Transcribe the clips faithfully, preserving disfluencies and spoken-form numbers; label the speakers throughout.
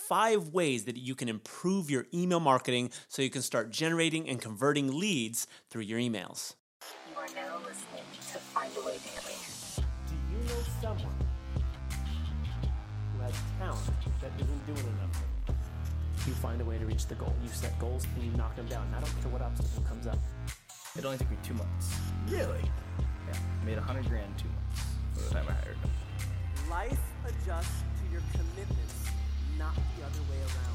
Speaker 1: five ways that you can improve your email marketing so you can start generating and converting leads through your emails.
Speaker 2: You are now listening to Find a Way Daily.
Speaker 1: Do you know someone who has talent that isn't doing enough? You find a way to reach the goal. You set goals and you knock them down. I don't care what obstacle comes up.
Speaker 3: It only took me two months.
Speaker 1: Really?
Speaker 3: Yeah, made a hundred grand in two months by the time I hired him.
Speaker 1: Life adjusts to your commitments, not the other way around.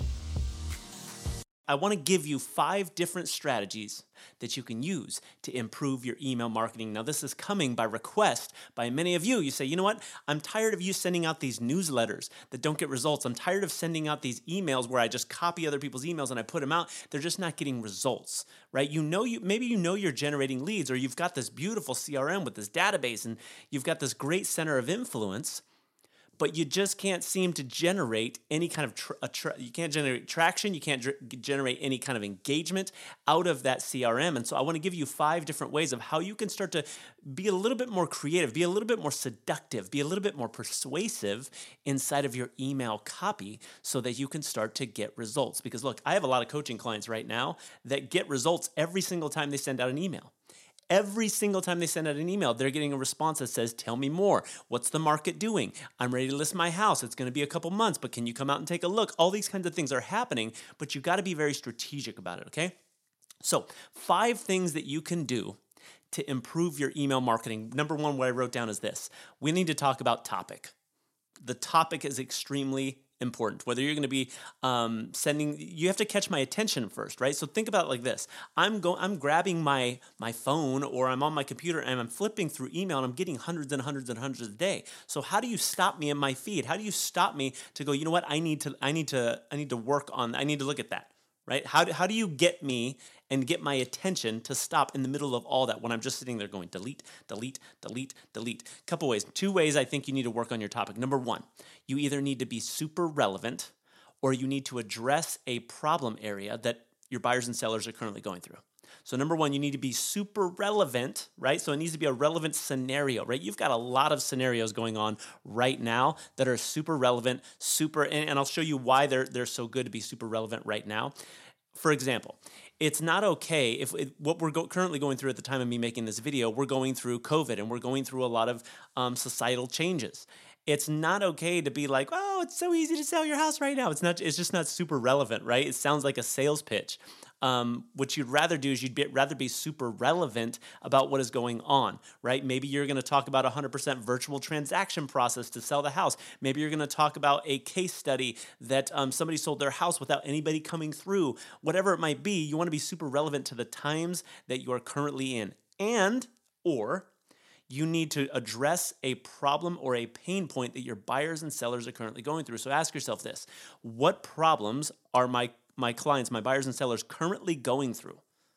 Speaker 1: I want to give you five different strategies that you can use to improve your email marketing. Now, this is coming by request by many of you. You say, you know what? I'm tired of you sending out these newsletters that don't get results. I'm tired of sending out these emails where I just copy other people's emails and I put them out. They're just not getting results, right? You know, you maybe you know you're generating leads, or you've got this beautiful C R M with this database and you've got this great center of influence, but you just can't seem to generate any kind of, tra- tra- you can't generate traction, you can't dr- generate any kind of engagement out of that C R M. And so I want to give you five different ways of how you can start to be a little bit more creative, be a little bit more seductive, be a little bit more persuasive inside of your email copy so that you can start to get results. Because look, I have a lot of coaching clients right now that get results every single time they send out an email. Every single time they send out an email, they're getting a response that says, tell me more. What's the market doing? I'm ready to list my house. It's going to be a couple months, but can you come out and take a look? All these kinds of things are happening, but you've got to be very strategic about it, okay? So five things that you can do to improve your email marketing. Number one, what I wrote down is this. We need to talk about topic. The topic is extremely important. Whether you're going to be um, sending, you have to catch my attention first, right? So think about it like this. I'm going, I'm grabbing my my phone, or I'm on my computer and I'm flipping through email and I'm getting hundreds and hundreds and hundreds a day. So how do you stop me in my feed? How do you stop me to go, you know what? I need to, I need to, I need to work on, I need to look at that, right? How do, how do you get me and get my attention to stop in the middle of all that when I'm just sitting there going delete, delete, delete, delete? Couple ways, two ways I think you need to work on your topic. Number one, you either need to be super relevant or you need to address a problem area that your buyers and sellers are currently going through. So number one, you need to be super relevant, right? So it needs to be a relevant scenario, right? You've got a lot of scenarios going on right now that are super relevant, super, and, and I'll show you why they're they're so good to be super relevant right now. For example, it's not okay if it, what we're go- currently going through at the time of me making this video, we're going through COVID and we're going through a lot of um, societal changes. It's not okay to be like, oh, it's so easy to sell your house right now. It's not. It's just not super relevant, right? It sounds like a sales pitch. Um, what you'd rather do is you'd be, rather be super relevant about what is going on, right? Maybe you're going to talk about a one hundred percent virtual transaction process to sell the house. Maybe you're going to talk about a case study that um, somebody sold their house without anybody coming through. Whatever it might be, you want to be super relevant to the times that you are currently in. And, or, you need to address a problem or a pain point that your buyers and sellers are currently going through. So ask yourself this: what problems are my, my clients, my buyers and sellers currently going through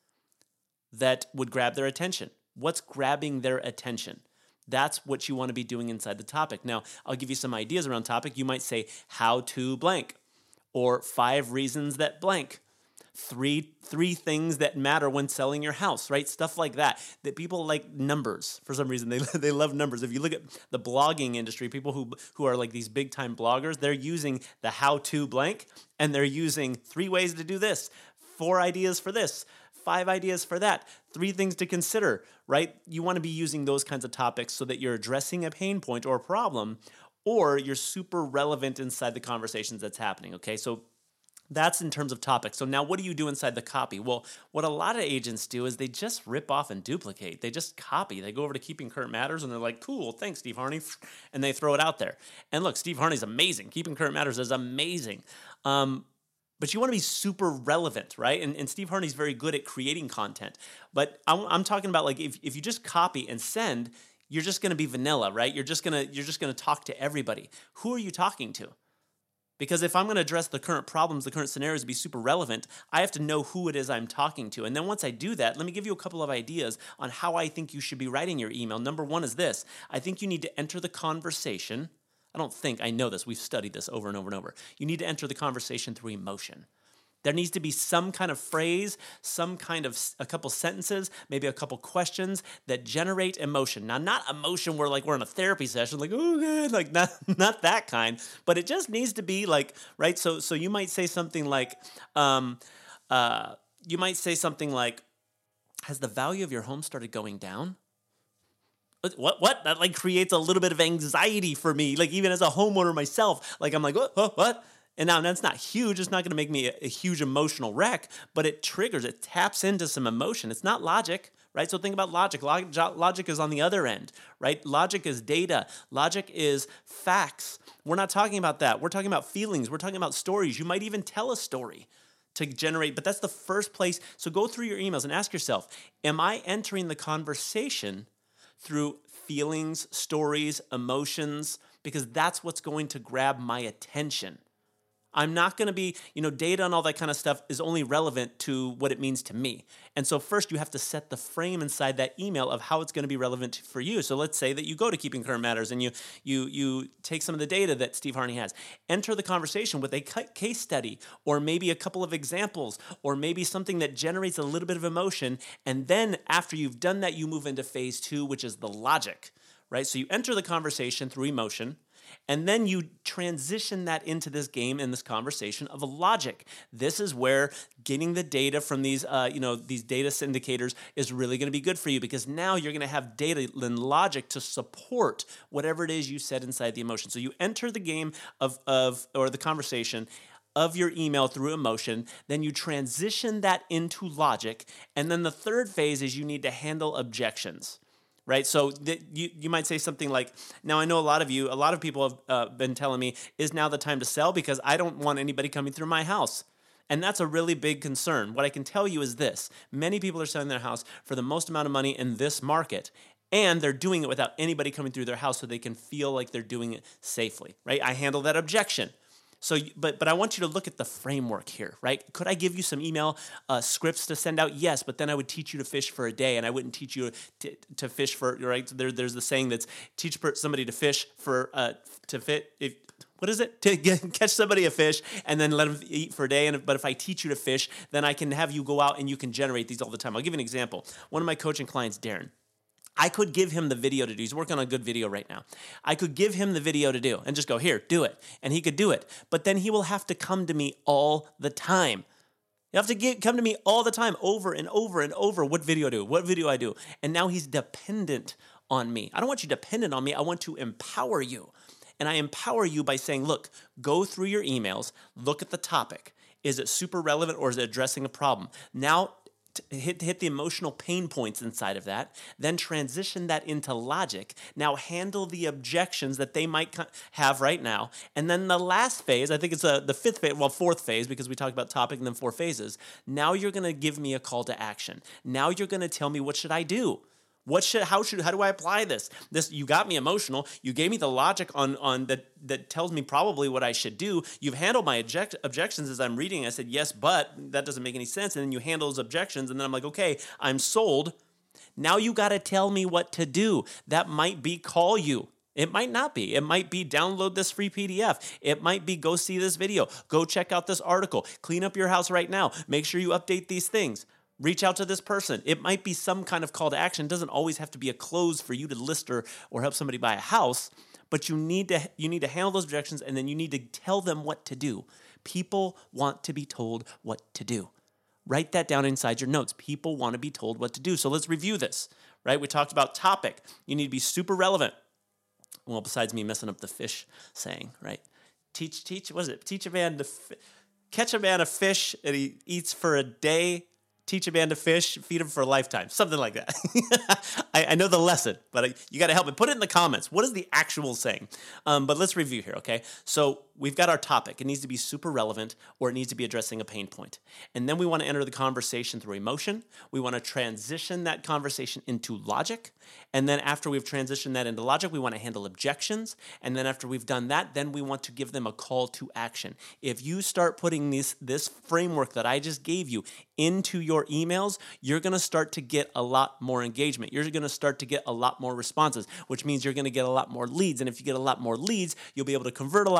Speaker 1: that would grab their attention? What's grabbing their attention? That's what you want to be doing inside the topic. Now, I'll give you some ideas around topic. You might say, how to blank, or five reasons that blank. Three three things that matter when selling your house, right? Stuff like that. That people like numbers for some reason. They they love numbers. If you look at the blogging industry, people who who are like these big time bloggers, they're using the how to blank, and they're using three ways to do this, four ideas for this, five ideas for that, three things to consider, right? You want to be using those kinds of topics so that you're addressing a pain point or a problem, or you're super relevant inside the conversations that's happening. Okay, so that's in terms of topics. So now what do you do inside the copy? Well, what a lot of agents do is they just rip off and duplicate. They just copy. They go over to Keeping Current Matters and they're like, cool, thanks, Steve Harney. And they throw it out there. And look, Steve Harney's amazing. Keeping Current Matters is amazing. Um, but you want to be super relevant, right? And, and Steve Harney's very good at creating content. But I'm, I'm talking about like if, if you just copy and send, you're just going to be vanilla, right? You're just going to you're just going to talk to everybody. Who are you talking to? Because if I'm going to address the current problems, the current scenarios, be super relevant, I have to know who it is I'm talking to. And then once I do that, let me give you a couple of ideas on how I think you should be writing your email. Number one is this. I think you need to enter the conversation. I don't think, I know this. We've studied this over and over and over. You need to enter the conversation through emotion. There needs to be some kind of phrase, some kind of a couple sentences, maybe a couple questions that generate emotion. Now, not emotion where like we're in a therapy session, like, oh God, like not, not that kind, but it just needs to be like, right? So, so you might say something like, um, uh, you might say something like, has the value of your home started going down? What, what? That like creates a little bit of anxiety for me. Like even as a homeowner myself, like I'm like, what, what, what? And now that's not huge. It's not going to make me a, a huge emotional wreck, but it triggers, it taps into some emotion. It's not logic, right? So think about logic. Log- logic is on the other end, right? Logic is data. Logic is facts. We're not talking about that. We're talking about feelings. We're talking about stories. You might even tell a story to generate, but that's the first place. So go through your emails and ask yourself, am I entering the conversation through feelings, stories, emotions? Because that's what's going to grab my attention. I'm not going to be, you know, data and all that kind of stuff is only relevant to what it means to me. And so first you have to set the frame inside that email of how it's going to be relevant for you. So let's say that you go to Keeping Current Matters and you you you take some of the data that Steve Harney has. Enter the conversation with a case study or maybe a couple of examples or maybe something that generates a little bit of emotion. And then after you've done that, you move into phase two, which is the logic, right? So you enter the conversation through emotion. And then you transition that into this game and this conversation of a logic. This is where getting the data from these, uh, you know, these data syndicators is really going to be good for you because now you're going to have data and logic to support whatever it is you said inside the emotion. So you enter the game of, of or the conversation of your email through emotion, then you transition that into logic, and then the third phase is you need to handle objections. Right, so th- you you might say something like, now I know a lot of you, a lot of people have uh, been telling me, is now the time to sell because I don't want anybody coming through my house. And that's a really big concern. What I can tell you is this, many people are selling their house for the most amount of money in this market, and they're doing it without anybody coming through their house so they can feel like they're doing it safely, right? I handle that objection. So, but but I want you to look at the framework here, right? Could I give you some email uh, scripts to send out? Yes, but then I would teach you to fish for a day, and I wouldn't teach you to, to fish for, right? There, there's the saying that's teach somebody to fish for, uh, to fit, if, what is it? To get, catch somebody a fish and then let them eat for a day. And if, but if I teach you to fish, then I can have you go out and you can generate these all the time. I'll give you an example. One of my coaching clients, Darren, I could give him the video to do. He's working on a good video right now. I could give him the video to do and just go, here, do it. And he could do it. But then he will have to come to me all the time. You have to get, come to me all the time, over and over and over. What video I do? What video I do? And now he's dependent on me. I don't want you dependent on me. I want to empower you. And I empower you by saying, look, go through your emails, look at the topic. Is it super relevant or is it addressing a problem? Now, Hit, hit the emotional pain points inside of that, then transition that into logic. Now handle the objections that they might have right now. And then the last phase, I think it's a, the fifth phase, well, fourth phase, because we talked about topic and then four phases. Now you're going to give me a call to action. Now you're going to tell me, what should I do? What should, how should, how do I apply this? This, you got me emotional. You gave me the logic on, on that, that tells me probably what I should do. You've handled my object, objections as I'm reading. I said, yes, but that doesn't make any sense. And then you handle those objections. And then I'm like, okay, I'm sold. Now you got to tell me what to do. That might be call you. It might not be. It might be download this free P D F. It might be go see this video. Go check out this article. Clean up your house right now. Make sure you update these things. Reach out to this person. It might be some kind of call to action. It doesn't always have to be a close for you to list or, or help somebody buy a house, but you need to you need to handle those objections, and then you need to tell them what to do. People want to be told what to do. Write that down inside your notes. People want to be told what to do. So let's review this, right? We talked about topic. You need to be super relevant. Well, besides me messing up the fish saying, right? Teach, teach, what is it? Teach a man to, fi- catch a man a fish and he eats for a day. Teach a man to fish, feed him for a lifetime. Something like that. I, I know the lesson, but I, you got to help me. Put it in the comments. What is the actual saying? Um, but let's review here, okay? So we've got our topic. It needs to be super relevant, or it needs to be addressing a pain point. And then we want to enter the conversation through emotion. We want to transition that conversation into logic. And then after we've transitioned that into logic, we want to handle objections. And then after we've done that, then we want to give them a call to action. If you start putting this, this framework that I just gave you into your emails, you're going to start to get a lot more engagement. You're going to start to get a lot more responses, which means you're going to get a lot more leads. And if you get a lot more leads, you'll be able to convert a lot more leads.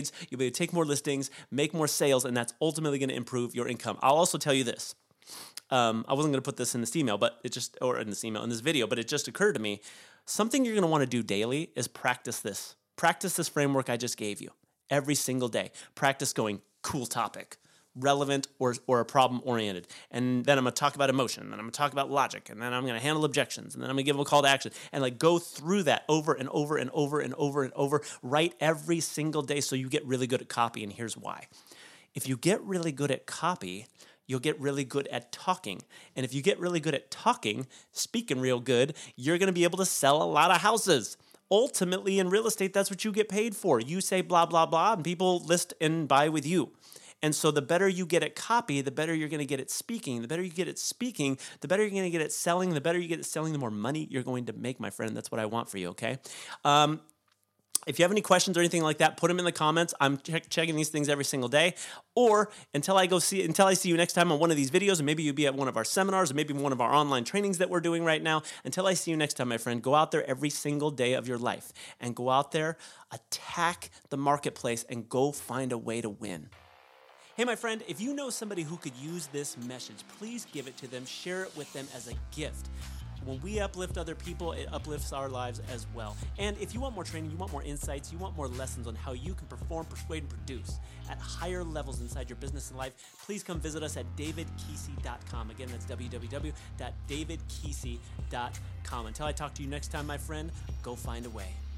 Speaker 1: leads, you'll be able to take more listings, make more sales, and that's ultimately going to improve your income. I'll also tell you this. Um, I wasn't going to put this in this email, but it just, or in this email, in this video, but it just occurred to me. Something you're going to want to do daily is practice this. Practice this framework I just gave you every single day. Practice going, cool topic, relevant or, or a problem oriented. And then I'm going to talk about emotion, and then I'm going to talk about logic, and then I'm going to handle objections, and then I'm going to give them a call to action, and like go through that over and over and over and over and over, write every single day so you get really good at copy. And here's why. If you get really good at copy, you'll get really good at talking. And if you get really good at talking, speaking real good, you're going to be able to sell a lot of houses. Ultimately, in real estate, that's what you get paid for. You say blah, blah, blah, and people list and buy with you. And so the better you get at copy, the better you're going to get at speaking. The better you get at speaking, the better you're going to get at selling. The better you get at selling, the more money you're going to make, my friend. That's what I want for you, okay? Um, If you have any questions or anything like that, put them in the comments. I'm check- checking these things every single day. Or until I go see, until I see you next time on one of these videos, and maybe you'll be at one of our seminars, or maybe one of our online trainings that we're doing right now. Until I see you next time, my friend, go out there every single day of your life and go out there, attack the marketplace, and go find a way to win. Hey, my friend, if you know somebody who could use this message, please give it to them. Share it with them as a gift. When we uplift other people, it uplifts our lives as well. And if you want more training, you want more insights, you want more lessons on how you can perform, persuade, and produce at higher levels inside your business and life, please come visit us at david kesey dot com. Again, that's w w w dot david kesey dot com. Until I talk to you next time, my friend, go find a way.